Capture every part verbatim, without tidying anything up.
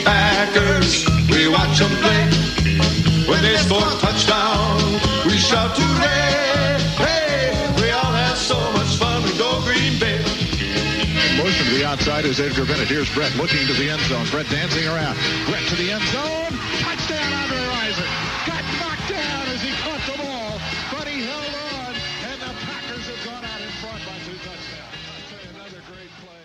Packers, we watch them play. When they score a touchdown, we shout hooray! Hey, we all have so much fun, we go Green Bay. Motion to the outside is Edgar Bennett. Here's Brett looking to the end zone. Brett dancing around. Brett to the end zone. Touchdown, Andre Rison. Got knocked down as he caught the ball, but he held on, and the Packers have gone out in front by two touchdowns. I'll tell you, another great play.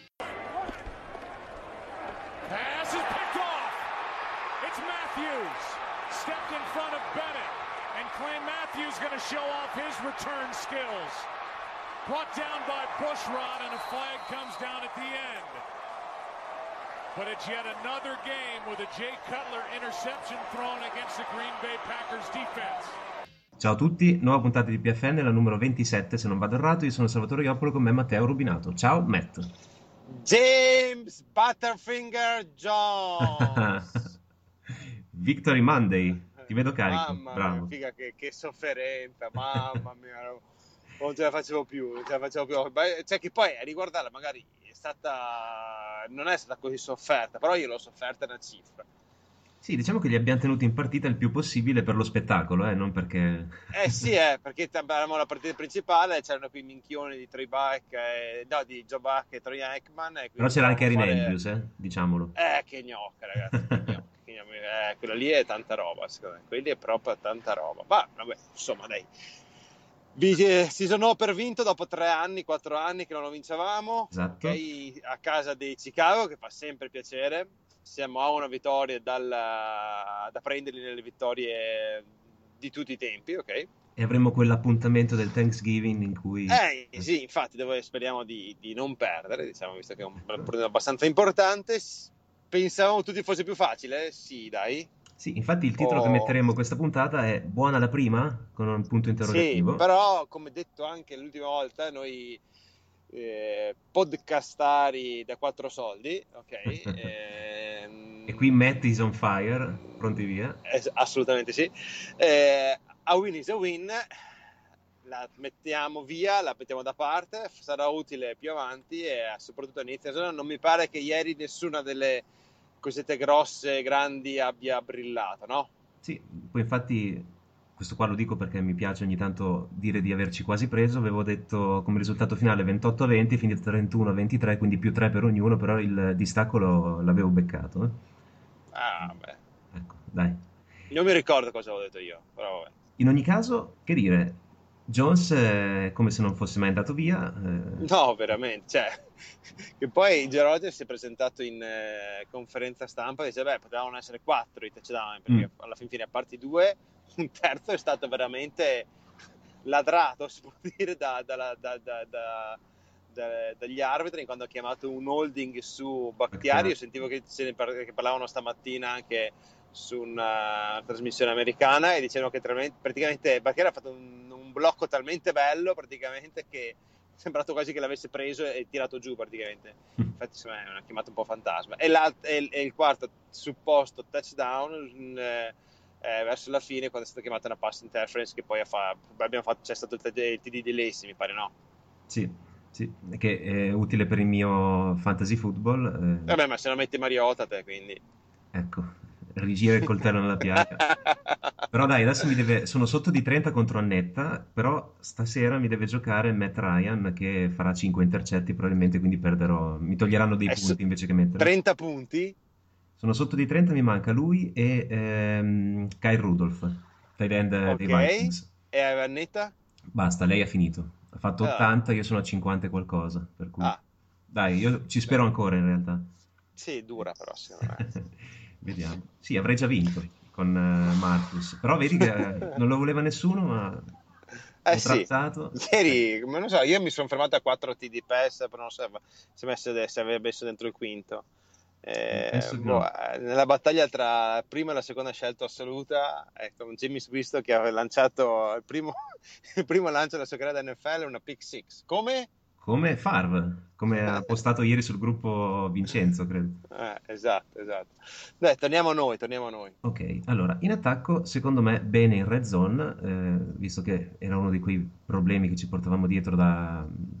Pass is picked off. It's Matthews. Stepped in front of Bennett. And Clay Matthews going to show off his return skills. Brought down by Bushrod, and a flag comes down at the end. But it's yet another game with a Jay Cutler interception thrown against the Green Bay Packers defense. Ciao a tutti, nuova puntata di P F N, la numero ventisette se non vado errato. Io sono Salvatore Ioppolo, con me Matteo Rubinato. Ciao Matt. James Butterfinger Jones. Victory Monday, ti vedo carico. Mamma Bravo. mia, figa, che, che sofferenza, mamma mia. Non ce la facevo più, non ce la facevo più. Beh, cioè che poi a riguardarla magari è stata, non è stata così sofferta, però io l'ho sofferta una cifra. Sì, diciamo che li abbiamo tenuti in partita il più possibile per lo spettacolo, eh, non perché... Eh sì, eh, perché avevamo la partita principale, c'erano quei minchioni di Troy Buck, eh, no, di Joe Buck e Troy Aikman. E Però c'era anche Erin fare... Andrews, eh, diciamolo. Eh, che gnocca, ragazzi, che gnocca. che gnocca. Eh, quella lì è tanta roba, secondo me. Quelli è proprio tanta roba. Ma, vabbè, insomma, dai. Season opener vinto dopo tre anni, quattro anni che non lo vincevamo, Esatto. Okay, a casa di Chicago, che fa sempre piacere. Siamo a una vittoria dal, da prenderli nelle vittorie di tutti i tempi, ok? E avremo quell'appuntamento del Thanksgiving in cui... Eh sì, infatti, dove speriamo di, di non perdere, diciamo, visto che è un problema abbastanza importante. Pensavamo tutti fosse più facile? Sì, dai. Sì, infatti il titolo Oh. che metteremo a questa puntata è Buona la prima? Con un punto interrogativo. Sì, però come detto anche l'ultima volta, noi eh, podcastari da quattro soldi, ok? ehm, E qui Matt is on fire, pronti via. es- assolutamente sì. Eh, a win is a win, la mettiamo via, la mettiamo da parte, sarà utile più avanti e soprattutto all'inizio della stagione. Non mi pare che ieri nessuna delle cosette grosse, grandi abbia brillato, no? Sì, poi infatti questo qua lo dico perché mi piace ogni tanto dire di averci quasi preso. Avevo detto come risultato finale ventotto a venti, finito trentuno a ventitré, quindi più tre per ognuno, però il distacco lo- l'avevo beccato. eh. Ah, beh. Ecco, dai. Non mi ricordo cosa avevo detto io, però vabbè. In ogni caso, che dire, Jones è come se non fosse mai andato via. eh, No, veramente, cioè, che poi Joe Rodgers si è presentato in eh, conferenza stampa e dice, beh, potevano essere quattro i touchdown, perché Mm. alla fin fine, a parte due, un terzo è stato veramente ladrato, si può dire, da- dalla- da- da- da- da- dagli arbitri, quando ha chiamato un holding su Bakhtiari. Io sentivo che, se ne par- che parlavano stamattina anche su una trasmissione americana e dicevano che tra- praticamente Bakhtiari ha fatto un, un blocco talmente bello praticamente che è sembrato quasi che l'avesse preso e tirato giù praticamente. Infatti secondo me è una chiamata un po' fantasma. E, l'alt- e il, e il quarto supposto touchdown mm, eh, eh, verso la fine, quando è stata chiamata una pass interference, che poi ha fa- abbiamo fatto, c'è stato il T D di Lacey, mi pare, no? Sì, sì, che è utile per il mio fantasy football. eh, Vabbè, ma se non metti Mariota te, quindi... Ecco, rigira il coltello nella piaga. Però dai, adesso mi deve... sono sotto di trenta contro Annetta, però stasera mi deve giocare Matt Ryan che farà cinque intercetti probabilmente, quindi perderò, mi toglieranno dei È su- punti invece che mettere. trenta punti? Sono sotto di trenta, mi manca lui e ehm, Kyle Rudolph, tight end eh, dei Ok. Vikings. E Annetta? Basta, lei ha finito. Ha fatto Ah. ottanta, io sono a cinquanta e qualcosa, per cui... Ah. Dai, io ci spero ancora in realtà. Sì, dura però, secondo me. Vediamo. Sì, avrei già vinto con eh, Marcus, però vedi che eh, non lo voleva nessuno, ma Eh l'ho sì, trattato. ieri, ma non so, io mi sono fermato a quattro T D pass, però non so se, messo, se aveva messo dentro il quinto. Eh, Penso di boh, no. eh, nella battaglia tra la prima e la seconda scelta assoluta, ecco, James Winston che aveva lanciato il primo, il primo lancio della sua carriera da N F L, una pick six. Come? Come Favre, come ha postato ieri sul gruppo Vincenzo, credo. Eh, esatto, esatto. Dai, torniamo a noi, torniamo a noi. Ok, allora, in attacco, secondo me, bene in red zone, eh, visto che era uno di quei problemi che ci portavamo dietro da,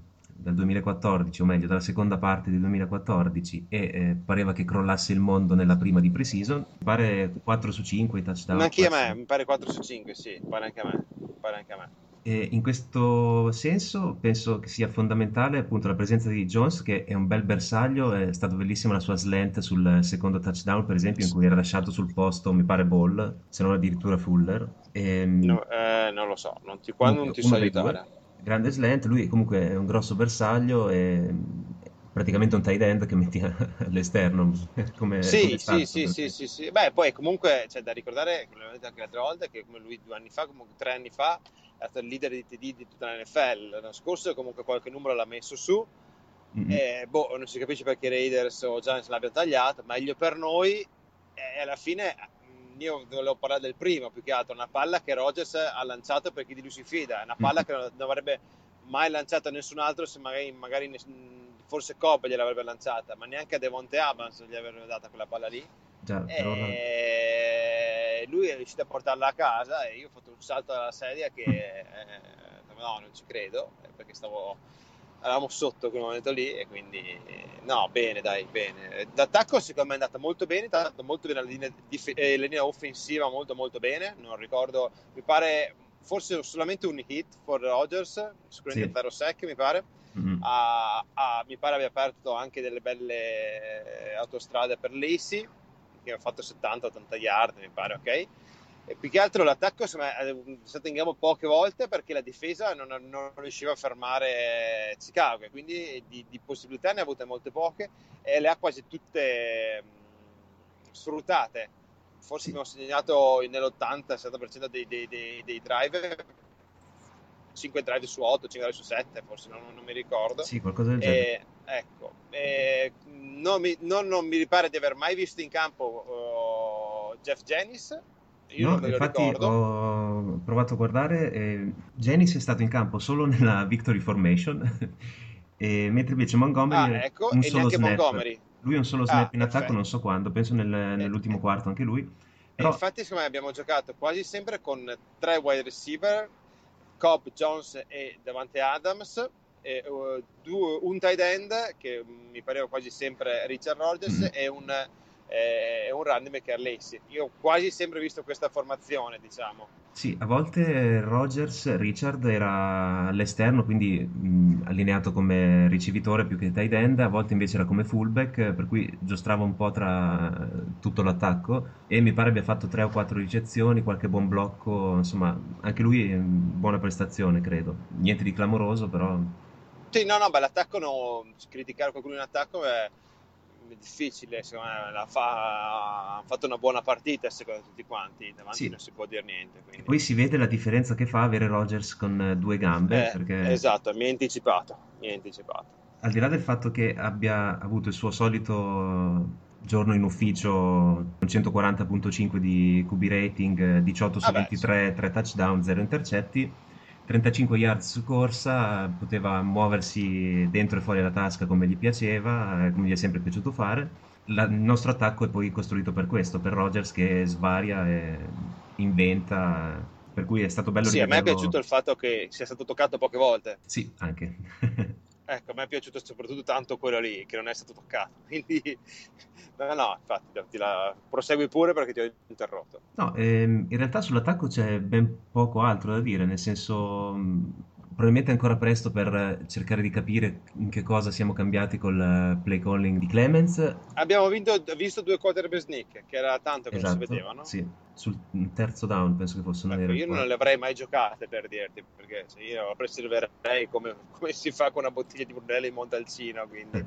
dal duemilaquattordici, o meglio dalla seconda parte del duemilaquattordici, e eh, pareva che crollasse il mondo nella prima di pre-season. Mi pare quattro su cinque i touchdown. Anche a me, quasi. mi pare quattro su cinque, sì, mi pare anche a me, mi pare anche a me. E in questo senso penso che sia fondamentale appunto la presenza di Jones, che è un bel bersaglio. È stato bellissimo la sua slant sul secondo touchdown, per esempio, in cui era lasciato sul posto, mi pare Ball, se non addirittura Fuller. E, No, eh, non lo so, non ti, qua non comunque ti so uno dei due, aiutare. grande slant, lui comunque è un grosso bersaglio e praticamente un tight end che metti all'esterno come, come Sì, sì, salto sì, per sì, te. sì, sì. Beh, poi comunque c'è da ricordare, come l'abbiamo detto anche l'altra volta, che come lui due anni fa, comunque tre anni fa, è stato il leader di T D di tutta la N F L. L'anno scorso comunque qualche numero l'ha messo su. Mm-mm. E, boh, non si capisce perché i Raiders o Giants l'abbiano tagliato, meglio per noi. E alla fine mh, io volevo parlare del primo, più che altro, una palla che Rodgers ha lanciato per chi di lui si fida, è una palla che non, non avrebbe mai lanciato a nessun altro, se magari, magari ness- forse Cobb gliel'avrebbe lanciata, ma neanche a Devontae Adams gli avrebbero data quella palla lì. Già, però la- E lui è riuscito a portarla a casa e io ho fatto un salto dalla sedia che eh, no, non ci credo, eh, perché stavo eravamo sotto quel momento lì e quindi no, bene, dai, bene. L'attacco secondo me è andata molto bene, tanto molto bene la linea, dif- eh, la linea offensiva, molto molto bene, non ricordo, mi pare forse solamente un hit for Rodgers, sicuramente sì. zero sec mi pare. Mm-mm. Ah, ah, mi pare abbia aperto anche delle belle autostrade per Lacey, che ha fatto settanta ottanta yard, mi pare, ok? E più che altro l'attacco insomma, è stato in gamba poche volte perché la difesa non, non riusciva a fermare Chicago, e quindi di, di possibilità ne ha avute molte poche e le ha quasi tutte mh, sfruttate. Forse Sì, abbiamo segnato nell'ottanta sessanta per cento dei, dei, dei, dei drive, cinque drive su otto, cinque drive su sette, forse non, non mi ricordo. sì, qualcosa del genere. E, ecco, e, non, mi, non, non mi pare di aver mai visto in campo uh, Jeff Janis. Io non No, me lo infatti ricordo. ho provato a guardare, e Janis è stato in campo solo nella Victory Formation, e mentre invece Montgomery Ah, è ecco, un e solo neanche snap. Montgomery. Lui è un solo Ah, snap in attacco, non perfetto. so quando, penso nel- E, nell'ultimo quarto anche lui. e Però infatti, secondo me, abbiamo giocato quasi sempre con tre wide receiver, Cobb, Jones e Davante Adams, e uh, due, un tight end, che mi pareva quasi sempre Richard Rodgers, mm, e un, eh, un running back Lacey. Io ho quasi sempre visto questa formazione, diciamo. sì, a volte Rodgers, Richard era all'esterno, quindi mh, allineato come ricevitore più che tight end, a volte invece era come fullback, per cui giostrava un po' tra eh, tutto l'attacco, e mi pare abbia fatto tre o quattro ricezioni, qualche buon blocco, insomma, anche lui è buona prestazione, credo. Niente di clamoroso, però Sì, no, no, beh, l'attacco no, criticare qualcuno in attacco è, è difficile, secondo me la fa, ha fatto una buona partita secondo tutti quanti, davanti sì. non si può dire niente, E quindi. poi si vede la differenza che fa avere Rodgers con eh, due gambe, Eh, perché esatto, mi hai anticipato, mi hai anticipato. al di là del fatto che abbia avuto il suo solito giorno in ufficio con centoquaranta virgola cinque di Q B rating, eh, diciotto su Vabbè, sì. ventitré, tre touchdown, zero intercetti, trentacinque yard su corsa, poteva muoversi dentro e fuori la tasca come gli piaceva, eh, come gli è sempre piaciuto fare. La- il nostro attacco è poi costruito per questo, per Rodgers che svaria e inventa, per cui è stato bello Sì, a me è rivederlo. piaciuto il fatto che sia stato toccato poche volte. Sì, anche. Ecco, a me è piaciuto soprattutto tanto quello lì, che non è stato toccato. Quindi, no, no, infatti, ti la... prosegui pure perché ti ho interrotto. No, ehm, in realtà sull'attacco c'è ben poco altro da dire, nel senso, mh, probabilmente è ancora presto per eh, cercare di capire in che cosa siamo cambiati col eh, play calling di Clemens. Abbiamo vinto- visto due quarterback sneak, che era tanto che non si Esatto, vedevano. sì, sul terzo down penso che fosse, non Ecco, era il io non le quarto. avrei mai giocate per dirti, perché cioè, io la preserverei come, come si fa con una bottiglia di Brunello in Montalcino, quindi,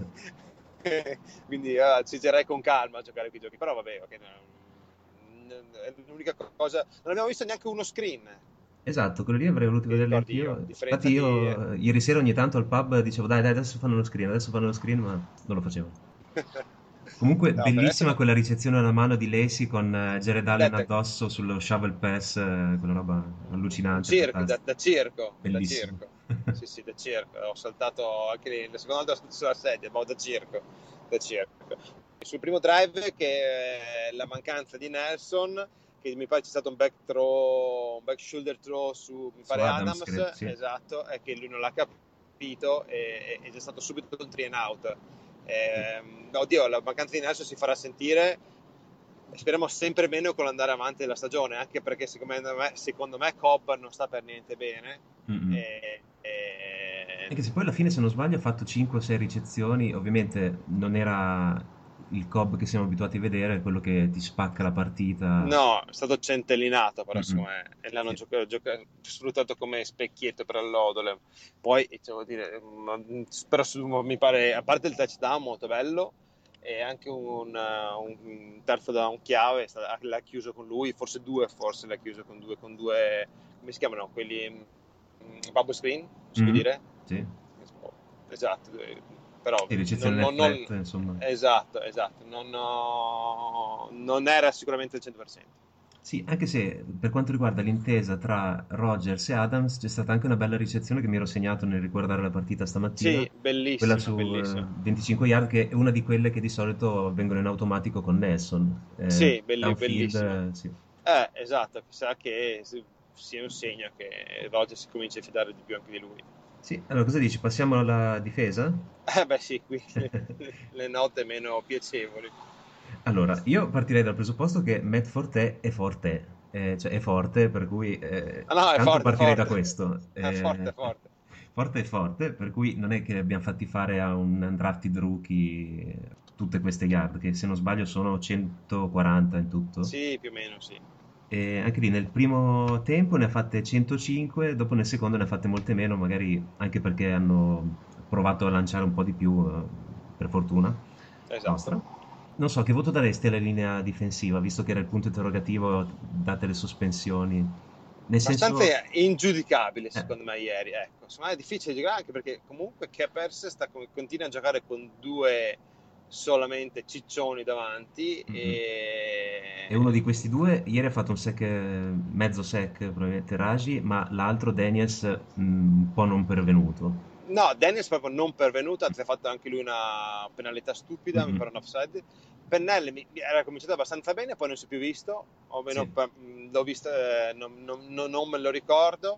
quindi uh, ci girerei con calma a giocare quei giochi. Però vabbè, okay, non- non- è l'unica cosa. Non abbiamo visto neanche uno screen, Esatto, quello lì avrei voluto mi vederlo ricordi io, anch'io. a differenza Infatti di. io eh, ieri sera ogni tanto al pub dicevo dai dai adesso fanno lo screen, adesso fanno lo screen, ma non lo facevo. Comunque, No, per adesso bellissima no. quella ricezione alla mano di Lacey con eh, Jared Allen Aspetta, addosso sullo shovel pass, eh, quella roba un allucinante, circo, da, fantastica. da circo, da Bellissimo. circo. Sì, sì, da circo. Ho saltato anche lì, la seconda volta ho saltato sulla sedia, ma da circo, da circo. Sul primo drive che è la mancanza di Nelson, che mi pare c'è stato un back throw, un back shoulder throw su, mi Su pare Adams, Adams, credo, sì. esatto, è che lui non l'ha capito. colpito e è già stato subito un three and out. Eh, oddio, la mancanza di Nelson si farà sentire, speriamo sempre meno con l'andare avanti della stagione, anche perché secondo me, secondo me Cobb non sta per niente bene. Mm-mm. E, e... Anche se poi alla fine, se non sbaglio, ha fatto cinque o sei ricezioni, ovviamente non era il Cobb che siamo abituati a vedere, quello che ti spacca la partita. No, è stato centellinato, però Mm-mm. secondo me, e l'hanno Sì. giocato, giocato, sfruttato come specchietto per allodole. Poi, devo dire, mm, però su- mi pare, a parte il touchdown molto bello, e anche un, uh, un terzo down chiave, è stato- l'ha chiuso con lui, forse due, forse l'ha chiuso con due, con due, come si chiamano quelli, mm, bubble screen, si può Mhm. dire? Sì. Esatto, eh, però E ricezione non, nel non- flat, insomma. esatto, esatto, non, ho- non era sicuramente il cento per cento. Sì, anche se per quanto riguarda l'intesa tra Rodgers e Adams, c'è stata anche una bella ricezione che mi ero segnato nel riguardare la partita stamattina, Sì, quella bellissima, su eh, bellissima. venticinque yard, che è una di quelle che di solito vengono in automatico con Nelson. Eh, Sì, belli- downfield, bellissima. eh, sì. Eh, esatto, chissà che si- sia un segno che Rodgers si comincia a fidare di più anche di lui. Sì, allora cosa dici? Passiamo alla difesa? Eh beh sì, qui le, le note meno piacevoli. Allora, io partirei dal presupposto che Matt Forte è forte, eh, cioè è forte, per cui eh, Ah no, è tanto forte, è partirei da forte. questo. È forte, è Eh, forte. forte è forte, per cui non è che abbiamo fatti fare a un undrafted rookie tutte queste yard, che se non sbaglio sono centoquaranta in tutto. Sì, più o meno sì. E anche lì nel primo tempo ne ha fatte centocinque, dopo nel secondo ne ha fatte molte meno, magari anche perché hanno provato a lanciare un po' di più, eh, per fortuna nostra. Esatto. Non so, che voto daresti alla linea difensiva, visto che era il punto interrogativo date le sospensioni? Nel Abbastanza senso, ingiudicabile eh, secondo me ieri, ecco. Secondo me è difficile giocare anche perché comunque Keppers sta, continua a giocare con due solamente ciccioni davanti mm-mm. E uno e di questi due ieri ha fatto un sec, eh, mezzo sec, probabilmente Raji, ma l'altro Daniels mm, un po' non pervenuto. no, Dennis proprio non pervenuto, ha fatto anche lui una penalità stupida, mi Mm-mm. pare un offside. Pennelli mi- mi era cominciato abbastanza bene, poi non si è più visto, o meno Sì. per- mh, l'ho visto, eh, non, non- non- non me lo ricordo.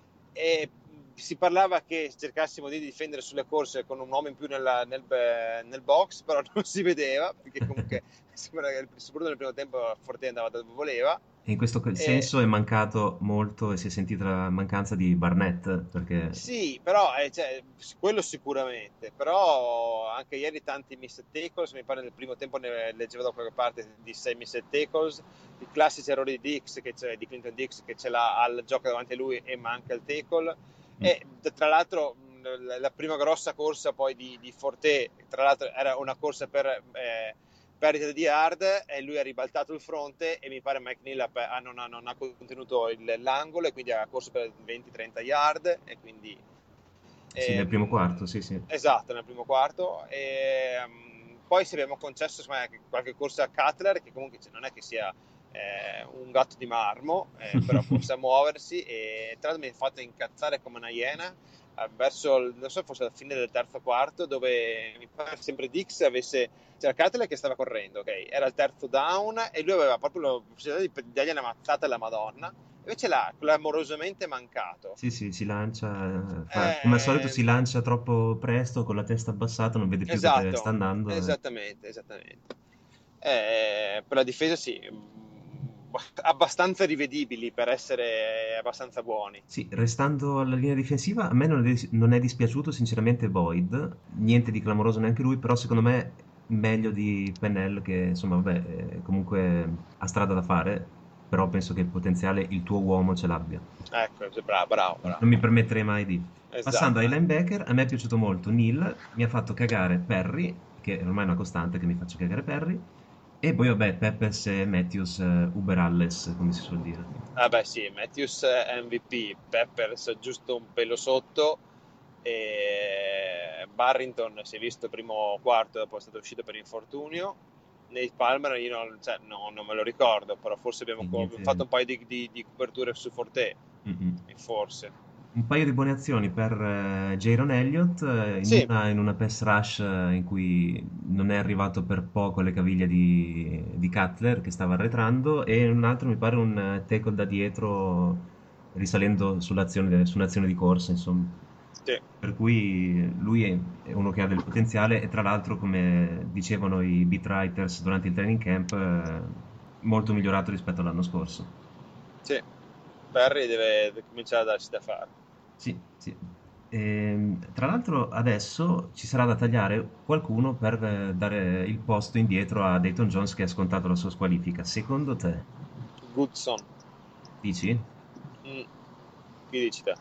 E mh, si parlava che cercassimo di difendere sulle corse con un uomo in più nella- nel, eh, nel box, però non si vedeva, perché comunque sembra che soprattutto nel primo tempo Forte andava dove voleva. E in questo E, senso è mancato molto e si è sentita la mancanza di Barnett, perché Sì, però eh, cioè, quello sicuramente, però anche ieri tanti missed tackles, mi pare nel primo tempo ne leggevo da qualche parte di sei missed tackles, i classici errori di Dix, che c'è, di Clinton Dix che ce l'ha al gioco davanti a lui e manca il tackle, mm, e tra l'altro mh, la- la prima grossa corsa poi di, di Forte, tra l'altro era una corsa per eh, perdita di yard e lui ha ribaltato il fronte e mi pare Mike Neal ha pe- ah, non, ha, non ha contenuto il- l'angolo e quindi ha corso per venti trenta yard e quindi sì, nel primo quarto, ehm, sì, sì. esatto nel primo quarto e, ehm, poi se abbiamo concesso insomma, qualche corsa a Cutler che comunque cioè, non è che sia eh, un gatto di marmo eh, però possa muoversi e tra l'altro mi ha fatto incazzare come una iena eh, verso il, non so forse alla fine del terzo quarto dove mi pare sempre Dix avesse c'era Cutler che stava correndo ok era il terzo down e lui aveva proprio la possibilità di dargli una mazzata alla Madonna invece l'ha clamorosamente mancato. Sì, sì, si lancia, eh, fa- come al solito si Ehm, lancia troppo presto, con la testa abbassata, non vede più dove sta esatto, andando. e- esattamente, esattamente. Eh, per la difesa sì, mh, abbastanza rivedibili per essere abbastanza buoni. Sì, restando alla linea difensiva, a me non è, non è dispiaciuto sinceramente Boyd, niente di clamoroso neanche lui, però secondo me meglio di Pennell che insomma vabbè, eh, comunque ha strada da fare, però penso che il potenziale il tuo uomo ce l'abbia. Ecco, bravo, bravo, Non mi bravo. permetterei mai di. Passando ai Esatto. linebacker, a me è piaciuto molto Neal, mi ha fatto cagare Perry, che è ormai una costante che mi faccia cagare Perry, e poi vabbè Peppers e Matthews, eh, Uber Alles, come si suol dire. Ah beh sì, Matthews è M V P, Peppers giusto un pelo sotto e Barrington si è visto primo quarto dopo è stato uscito per infortunio. Nate Palmer io non, cioè, no, non me lo ricordo, però forse abbiamo, Sì, co- niente. abbiamo fatto un paio di, di- di coperture su Forte, Mm-mm. forse. Un paio di buone azioni per eh, Jaron Elliott, eh, in Sì, una, in una pass rush eh, in cui non è arrivato per poco alle caviglie di, di Cutler che stava arretrando, e in un altro mi pare un eh, tackle da dietro risalendo sull'azione, su un'azione di corsa, insomma. Sì. Per cui lui è è uno che ha del potenziale e tra l'altro, come dicevano i beat writers durante il training camp, eh, molto migliorato rispetto all'anno scorso. Sì, Perry deve, deve cominciare a darsi da fare. Sì, sì. Ehm, tra l'altro adesso ci sarà da tagliare qualcuno per eh, dare il posto indietro a Dayton Jones che ha scontato la sua squalifica. Secondo te, Goodson. dici? Mm. Chi dici te?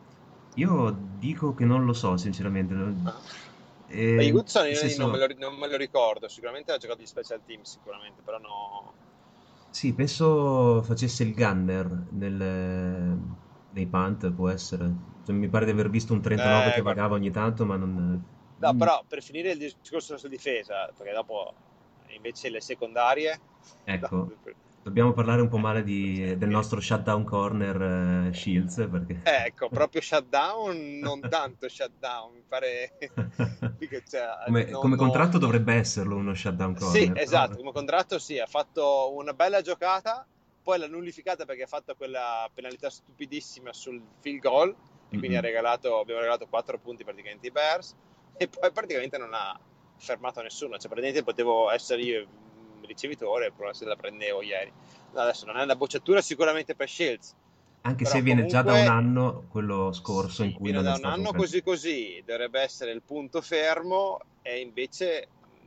Io dico che non lo so, sinceramente. Ah. Beh, Ehm, Goodson nel io non me, senso, lo, non me lo ricordo, sicuramente ha giocato gli special team, sicuramente, però no. sì, penso facesse il gunner nel- nei punt, può essere. Cioè, mi pare di aver visto un trentanove Eh, che guarda. vagava ogni tanto, ma non... No, Mm, però per finire il discorso sulla difesa, perché dopo invece le secondarie, no, ecco, per- dobbiamo parlare un po' eh, male di- del nostro shutdown corner eh, Shields, perché... eh, ecco, proprio shutdown, non tanto shutdown, mi pare qui che c'è, Come, non, come no. contratto dovrebbe esserlo uno shutdown Sì, corner, però... esatto, come contratto sì, ha fatto una bella giocata, poi l'ha nullificata perché ha fatto quella penalità stupidissima sul field goal e quindi ha Mm-mm. regalato, abbiamo regalato quattro punti praticamente ai Bears e poi praticamente non ha fermato nessuno, cioè praticamente potevo essere io il ricevitore, però se la prendevo ieri. No, adesso non è una bocciatura sicuramente per Shields, Anche se però viene già da un comunque anno, quello scorso, in sì, cui viene non è da un stato anno preso. così così, dovrebbe essere il punto fermo e invece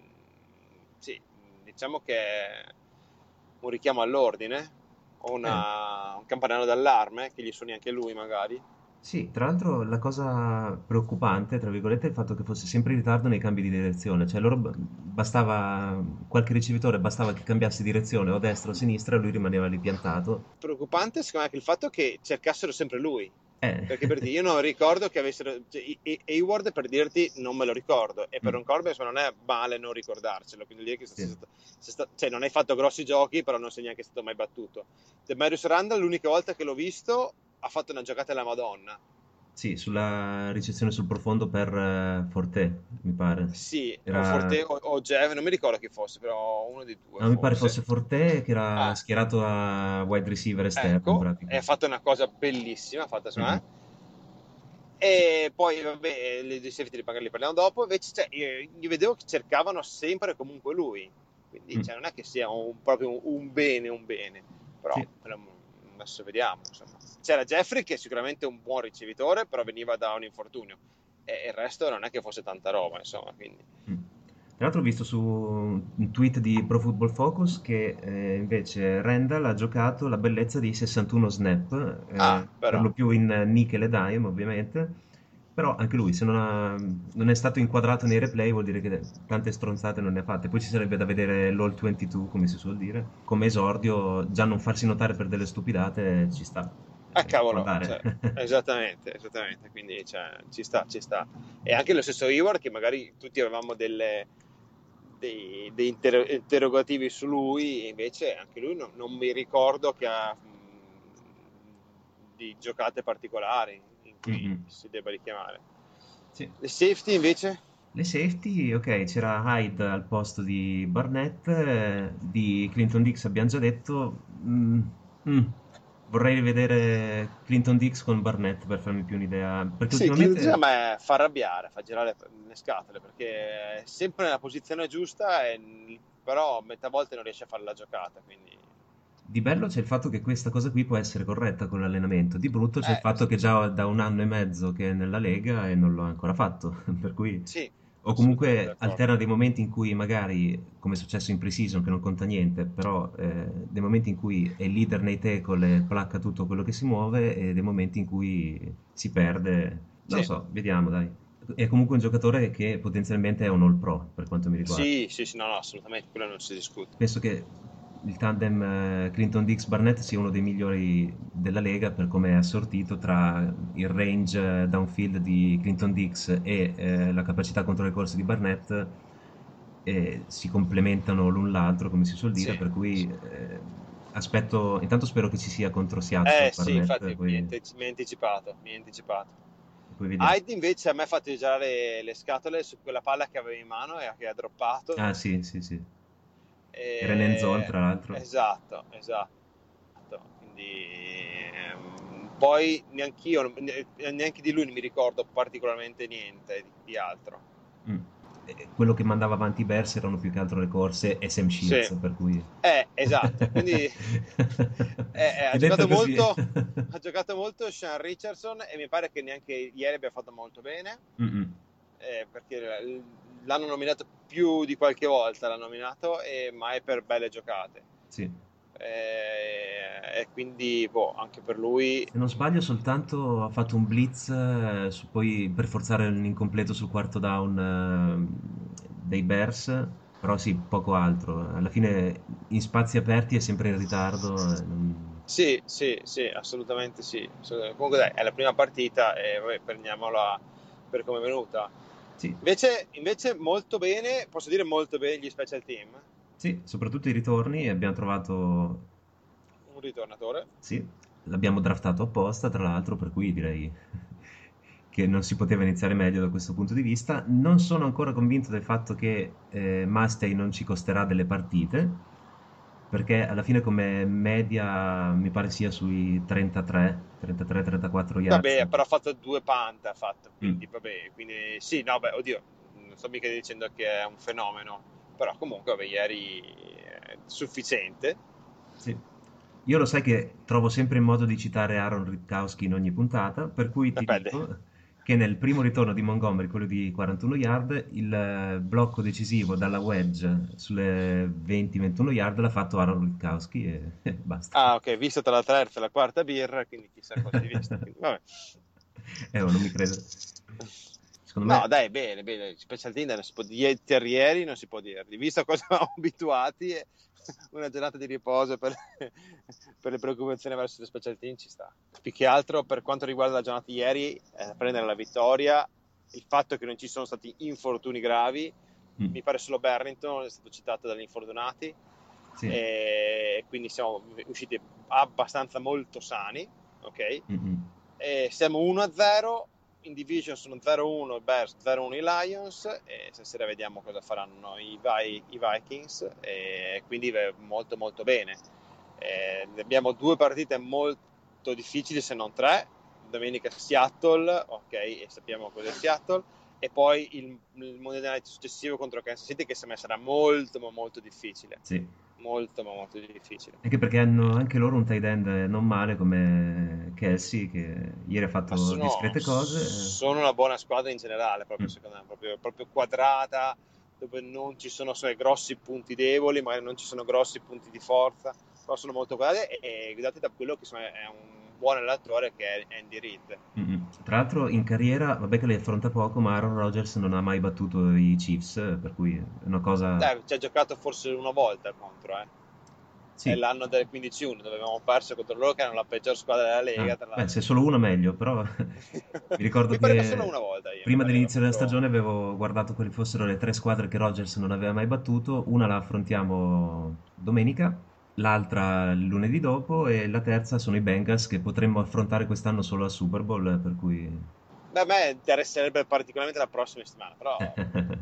mh, sì, diciamo che è un richiamo all'ordine o Eh, una- un campanello d'allarme che gli suoni anche lui magari. Sì, tra l'altro la cosa preoccupante, tra virgolette, è il fatto che fosse sempre in ritardo nei cambi di direzione, cioè loro b- bastava, qualche ricevitore bastava che cambiasse direzione o destra o sinistra e lui rimaneva lì piantato. Preoccupante secondo me anche il fatto che cercassero sempre lui. Eh, Perché per dire, io non ricordo che avessero. Cioè, I- I- Hayward per dirti non me lo ricordo. E per mm, un corner non è male non ricordarselo. Quindi vuol dire che sei sì. stato- sei stato- cioè, non hai fatto grossi giochi, però non sei neanche stato mai battuto. Demarius Randall, l'unica volta che l'ho visto, ha fatto una giocata alla Madonna. Sì, sulla ricezione sul profondo per eh, Forte, mi pare. Sì, o Era, Forte o, o Jeff, non mi ricordo chi fosse, però uno dei due no, mi pare forse. fosse Forte che era Ah, schierato a wide receiver esterno in ecco, pratica. e ha fatto una cosa bellissima, fatta secondo Mm-mm. me. Sì. E poi, vabbè, le due safety magari li parliamo dopo. Invece, cioè, io, io vedevo che cercavano sempre e comunque lui. Quindi, Mm. cioè, non è che sia un, proprio un, un bene, un bene. Però, Sì. adesso vediamo. Insomma. C'era Jeffrey, che è sicuramente un buon ricevitore, però veniva da un infortunio. E il resto non è che fosse tanta roba, insomma. Quindi. Mm. Tra l'altro ho visto su un tweet di Pro Football Focus che eh, invece Randall ha giocato la bellezza di sessantuno snap, Ah, eh, per però. lo più in nickel e dime ovviamente, però anche lui se non, ha- non è stato inquadrato nei replay vuol dire che tante stronzate non ne ha fatte. Poi ci sarebbe da vedere l'All ventidue, come si suol dire, come esordio, già non farsi notare per delle stupidate ci sta, Ah, eh, può cavolo, andare. cioè, esattamente, esattamente, quindi cioè, ci sta, ci sta. E anche lo stesso Hayward, che magari tutti avevamo delle, dei, dei inter- interrogativi su lui, e invece anche lui non, non mi ricordo che ha mh, di giocate particolari in cui Mm-mm. si debba richiamare. Sì. Le safety invece? Le safety, ok, c'era Hyde al posto di Barnett, eh, di Clinton Dix abbiamo già detto. mm, mm, vorrei rivedere Clinton Dix con Barnett per farmi più un'idea, perché Sì, Clinton a ultimamente me fa arrabbiare, fa girare le scatole perché è sempre nella posizione giusta, e, però metà volte non riesce a fare la giocata. Quindi, di bello c'è il fatto che questa cosa qui può essere corretta con l'allenamento, di brutto c'è il eh, fatto che già da un anno e mezzo che è nella Lega e non l'ho ancora fatto, per cui... sì, O assolutamente comunque d'accordo. alterna dei momenti in cui magari, come è successo in pre-season, che non conta niente, però eh, dei momenti in cui è leader nei tackle e placca tutto quello che si muove e dei momenti in cui si perde. Non lo Sì, so, vediamo, dai. È comunque un giocatore che potenzialmente è un all pro, per quanto mi riguarda. sì, sì, sì, no, no, assolutamente, quello non si discute. Penso che il tandem eh, Clinton Dix Barnett sia uno dei migliori della Lega per come è assortito tra il range eh, downfield di Clinton Dix e eh, la capacità contro le corse di Barnett, e si complementano l'un l'altro, come si suol dire, Sì, per cui sì. eh, aspetto, intanto spero che ci sia contro Seattle Eh sì, Barnett, infatti mi hai poi, ante- mi hai anticipato, mi hai anticipato. poi vediamo. Hyde invece a me ha fatto girare le scatole su quella palla che aveva in mano e che ha droppato. Ah sì, sì, sì. Era in end zone, E- tra l'altro. Esatto, esatto. Quindi ehm, poi neanch'io, neanche di lui non mi ricordo particolarmente niente di, di altro. Mm. Quello che mandava avanti i Bears erano più che altro le corse e Sam Shields, Sì. per cui... Eh, esatto, quindi eh, eh, ha, Che detto giocato così... molto, ha giocato molto Sean Richardson e mi pare che neanche ieri abbia fatto molto bene, eh, perché l'hanno nominato più di qualche volta, l'hanno nominato, e mai per belle giocate. Sì. Eh, e quindi boh, anche per lui, se non sbaglio soltanto ha fatto un blitz eh, su, poi per forzare l'incompleto sul quarto down eh, dei Bears, però sì, poco altro. Alla fine in spazi aperti è sempre in ritardo. eh, non- sì, sì, sì, assolutamente sì. Comunque dai, è la prima partita e vabbè, prendiamola per come è venuta. Sì, Invece, invece molto bene, posso dire molto bene gli special team. sì, soprattutto i ritorni abbiamo trovato, Un ritornatore. sì, l'abbiamo draftato apposta tra l'altro, per cui direi che non si poteva iniziare meglio da questo punto di vista. Non sono ancora convinto del fatto che eh, Mastei non ci costerà delle partite, perché alla fine come media mi pare sia sui trentatré, trentatré trentaquattro yards. Vabbè, però ha fatto due punt, ha fatto, Mm, quindi vabbè, quindi sì, no, beh, oddio, non sto mica dicendo che è un fenomeno, però comunque, vabbè, ieri è sufficiente. sì. Io lo sai che trovo sempre il modo di citare Aaron Ripkowski in ogni puntata, per cui ti Dipende. dico che nel primo ritorno di Montgomery, quello di quarantuno yard, il eh, blocco decisivo dalla wedge sulle venti ventuno yard l'ha fatto Aaron Ripkowski e, e basta. Ah, ok, visto tra la terza e la quarta birra, quindi chissà cosa hai visto. Quindi, vabbè. Eh, oh, non mi credo. Secondo No, me, dai, bene, bene, special team non si può dire, terrieri non si può dirli, visto a cosa siamo abituati, eh, una giornata di riposo per, per le preoccupazioni verso le special team ci sta. Più che altro per quanto riguarda la giornata di ieri, eh, prendere la vittoria, il fatto che non ci sono stati infortuni gravi, mm, mi pare solo Barrington è stato citato dagli infortunati, sì, e quindi siamo usciti abbastanza molto sani, ok? mm, mm, E siamo uno a zero, in division sono zero uno i Bears, zero uno i Lions, e stasera vediamo cosa faranno i, Vi- i Vikings, e quindi va molto molto bene. Eh, abbiamo due partite molto difficili, se non tre, domenica Seattle, ok, e sappiamo cos'è Seattle, e poi il, il Monday Night successivo contro Kansas City, che secondo me sarà molto ma molto difficile, sì. molto ma molto difficile. Anche perché hanno anche loro un tight end non male come Kelsey, che ieri ha Ma fatto sono, discrete cose. sono una buona squadra in generale, proprio Mm, secondo me, proprio, proprio quadrata, dove non ci sono, sono grossi punti deboli, magari non ci sono grossi punti di forza, però sono molto quadrate e guidate da quello che insomma, è un buon allenatore, che è Andy Reid. mm, mm. Tra l'altro in carriera, vabbè che li affronta poco, ma Aaron Rodgers non ha mai battuto i Chiefs, per cui è una cosa... Eh, ci ha giocato forse una volta contro, eh. È Sì, l'anno del quindici uno, dove abbiamo perso contro loro, che erano la peggior squadra della ah, Lega, tra beh, se è l'altro. solo uno meglio, però mi ricordo Mi pare che solo una che volta io, mi prima pareva dell'inizio della contro... stagione avevo guardato quali fossero le tre squadre che Rodgers non aveva mai battuto, una la affrontiamo domenica, l'altra il lunedì dopo e la terza sono i Bengals che potremmo affrontare quest'anno solo al Super Bowl, per cui... Da me interesserebbe particolarmente la prossima settimana, però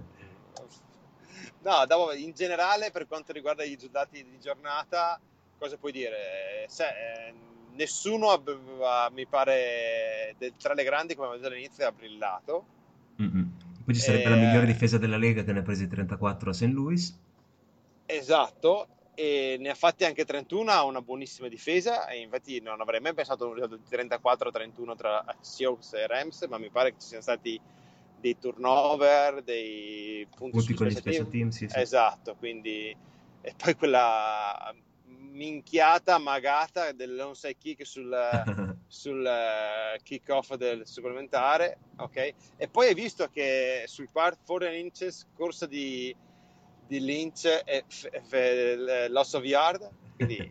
no, dopo, in generale per quanto riguarda i risultati di giornata, cosa puoi dire? Se, eh, nessuno aveva, mi pare, del- tra le grandi, come avevo detto all'inizio, ha brillato. Mm-mm. Poi ci sarebbe la migliore Eh, difesa della Lega che ne ha presi trentaquattro a Saint Louis. esatto, e ne ha fatti anche trentuno, ha una buonissima difesa, e infatti non avrei mai pensato a un risultato di trentaquattro a trentuno tra Seahawks e Rams, ma mi pare che ci siano stati dei turnover, dei punti Punti sugli con gli special special team. team, sì, sì. Esatto, quindi e poi quella minchiata magata del non sai kick sul, sul eh, kick off del supplementare, ok? E poi hai visto che sul quattro inches corsa di, di Lynch e f- f- loss of yard, quindi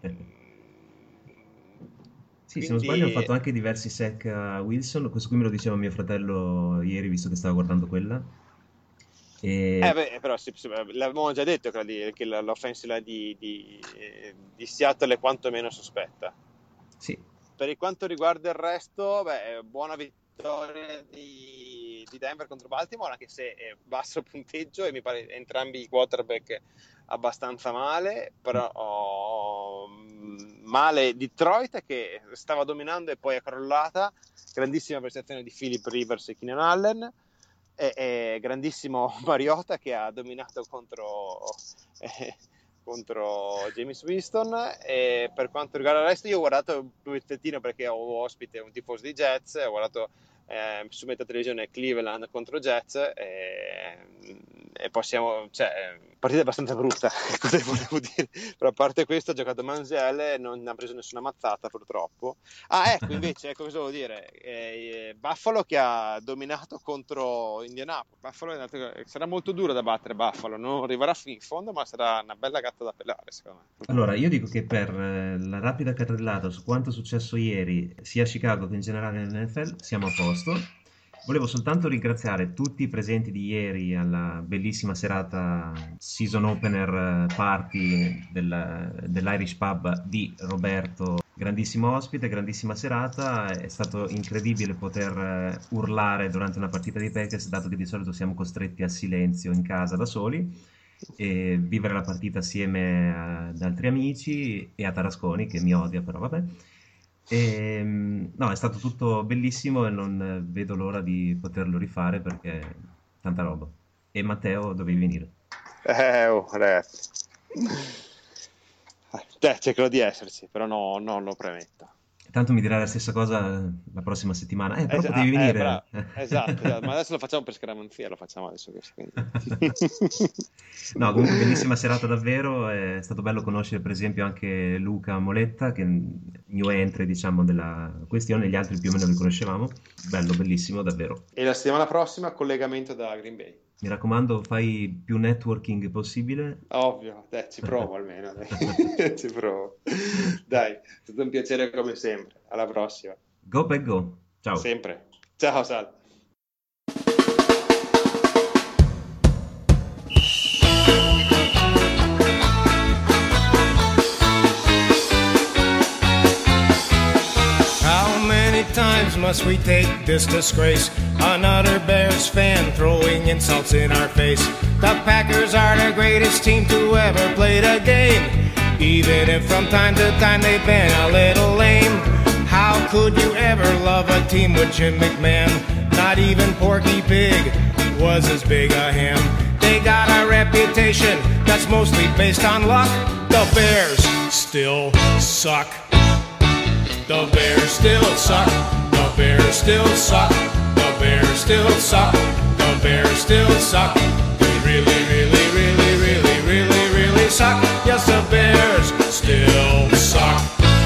Sì, se non sbaglio hanno quindi fatto anche diversi sack a Wilson, questo qui me lo diceva mio fratello ieri, visto che stava guardando quella. eh E beh, però sì, sì, l'avevamo già detto che, la- che la- l'offensive di, di, eh, di Seattle è quantomeno sospetta. sì, Per quanto riguarda il resto, beh, buona vittoria di, di Denver contro Baltimore, anche se è basso punteggio, e mi pare entrambi i quarterback abbastanza male, però oh, male Detroit che stava dominando e poi è crollata, grandissima prestazione di Philip Rivers e Keenan Allen, e, e grandissimo Mariota che ha dominato contro, eh, contro Jameis Winston. E per quanto riguarda il resto, io ho guardato un pezzettino perché ho ospite un tifoso di Jets, ho guardato eh, su Meta Televisione Cleveland contro Jets e, e possiamo, cioè, partita abbastanza brutta, cosa volevo dire, però a parte questo ha giocato Manziel e non ha preso nessuna mazzata purtroppo. Ah ecco, invece, ecco cosa volevo dire, eh, Buffalo che ha dominato contro Indianapolis. Buffalo è andato, sarà molto duro da battere Buffalo, non arriverà fino in fondo, ma sarà una bella gatta da pelare secondo me. Allora, io dico che per eh, la rapida carrellata su quanto è successo ieri, sia a Chicago che in generale nell'N F L, siamo a posto. Volevo soltanto ringraziare tutti i presenti di ieri alla bellissima serata season opener party del, dell'Irish Pub di Roberto, grandissimo ospite, grandissima serata, è stato incredibile poter urlare durante una partita di Packers, dato che di solito siamo costretti al silenzio in casa da soli, e vivere la partita assieme ad altri amici e a Tarasconi che mi odia, però vabbè. E, no, è stato tutto bellissimo e non vedo l'ora di poterlo rifare perché è tanta roba. E Matteo, dovevi venire. Eh, oh, ragazzi. Te, cercherò di esserci, però no, non lo premetto. Tanto mi dirai la stessa cosa la prossima settimana. Eh, però Es- potevi ah, venire. eh, esatto, esatto, ma adesso lo facciamo per scaramanzia, lo facciamo adesso questo, quindi. No, comunque bellissima serata davvero, è stato bello conoscere per esempio anche Luca Moletta, che è new entry diciamo della questione, gli altri più o meno li conoscevamo, bello, bellissimo davvero. E la settimana prossima collegamento da Green Bay. Mi raccomando, fai più networking possibile. Ovvio, dai, ci provo almeno, dai. Ci provo. Dai, è stato un piacere come sempre, alla prossima. Go Pack Go, ciao. Sempre. Ciao Sal. Times must we take this disgrace? Another Bears fan throwing insults in our face. The Packers are the greatest team to ever play the game, even if from time to time they've been a little lame. How could you ever love a team with Jim McMahon? Not even Porky Pig was as big a him. They got a reputation that's mostly based on luck. The Bears still suck. The Bears still suck. The Bears still suck. The Bears still suck. The Bears still suck. They really, really, really, really, really, really suck. Yes, the Bears still suck.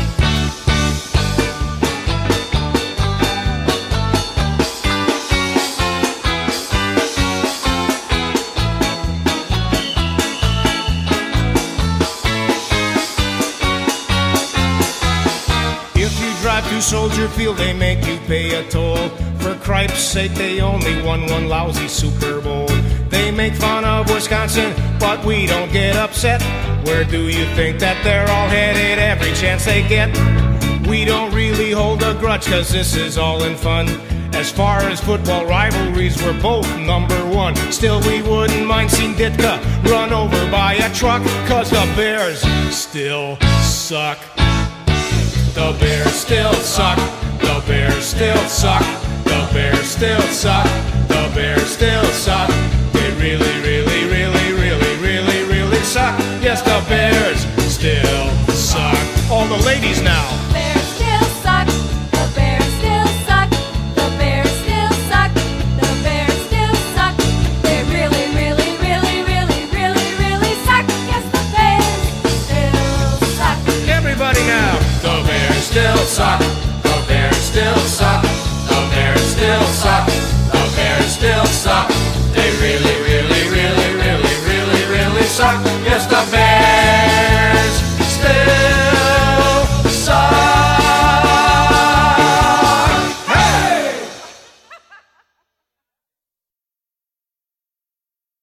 To Soldier Field, they make you pay a toll. For cripes' sake, they only won one lousy Super Bowl. They make fun of Wisconsin, but we don't get upset. Where do you think that they're all headed every chance they get? We don't really hold a grudge, cause this is all in fun. As far as football rivalries, we're both number one. Still, we wouldn't mind seeing Ditka run over by a truck, cause the Bears still suck. The Bears still suck. The Bears still suck. The Bears still suck. The Bears still suck. They really, really, really, really, really, really suck. Yes, the Bears still suck. All the ladies now. Bears still suck. The Bears still suck. The Bears still suck. The Bears still suck. They really, really, really, really, really, really suck. Yes, the Bears still suck. Everybody now. The Bears still suck. The Bears still suck. The Bears still suck. The Bears still suck. They really, really, really, really, really, really suck. Yes, the Bears